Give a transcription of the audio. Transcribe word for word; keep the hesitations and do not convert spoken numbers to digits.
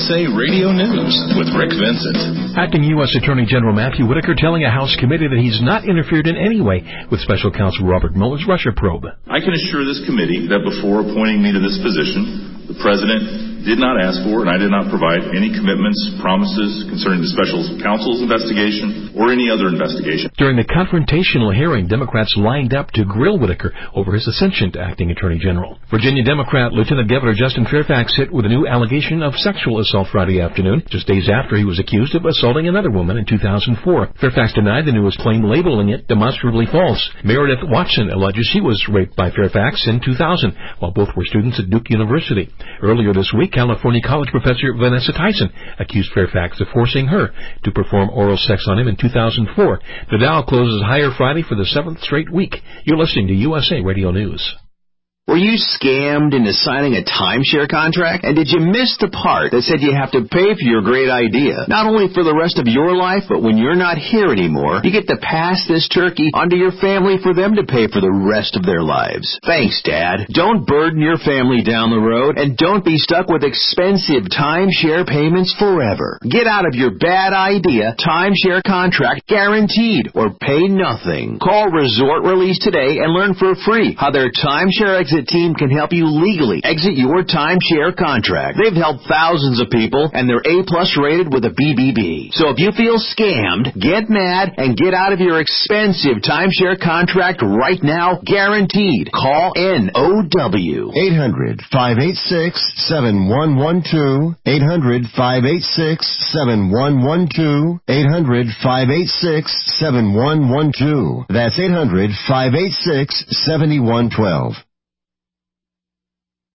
S A Radio News with Rick Vincent. Acting U S Attorney General Matthew Whitaker telling a House committee that he's not interfered in any way with Special Counsel Robert Mueller's Russia probe. I can assure this committee that before appointing me to this position, the President did not ask for and I did not provide any commitments, promises concerning the Special Counsel's investigation or any other investigation. During the confrontational hearing, Democrats lined up to grill Whitaker over his ascension to acting Attorney General. Virginia Democrat Lieutenant Governor Justin Fairfax hit with a new allegation of sexual assault Friday afternoon, just days after he was accused of assaulting another woman in two thousand four. Fairfax denied the news claim, labeling it demonstrably false. Meredith Watson alleges she was raped by Fairfax in two thousand, while both were students at Duke University. Earlier this week, California college professor Vanessa Tyson accused Fairfax of forcing her to perform oral sex on him in two thousand four. The Dow closes higher Friday for the seventh straight week. You're listening to U S A Radio News. Were you scammed into signing a timeshare contract? And did you miss the part that said you have to pay for your great idea? Not only for the rest of your life, but when you're not here anymore, you get to pass this turkey onto your family for them to pay for the rest of their lives. Thanks, Dad. Don't burden your family down the road, and don't be stuck with expensive timeshare payments forever. Get out of your bad idea timeshare contract guaranteed or pay nothing. Call Resort Release today and learn for free how their timeshare exit team can help you legally exit your timeshare contract. They've helped thousands of people, and they're A-plus rated with a B B B. So if you feel scammed, get mad and get out of your expensive timeshare contract right now, guaranteed. Call N O W. eight hundred, five eight six, seven one one two. eight hundred, five eight six, seven one one two. eight hundred, five eight six, seven one one two. That's eight hundred, five eight six, seven one one two.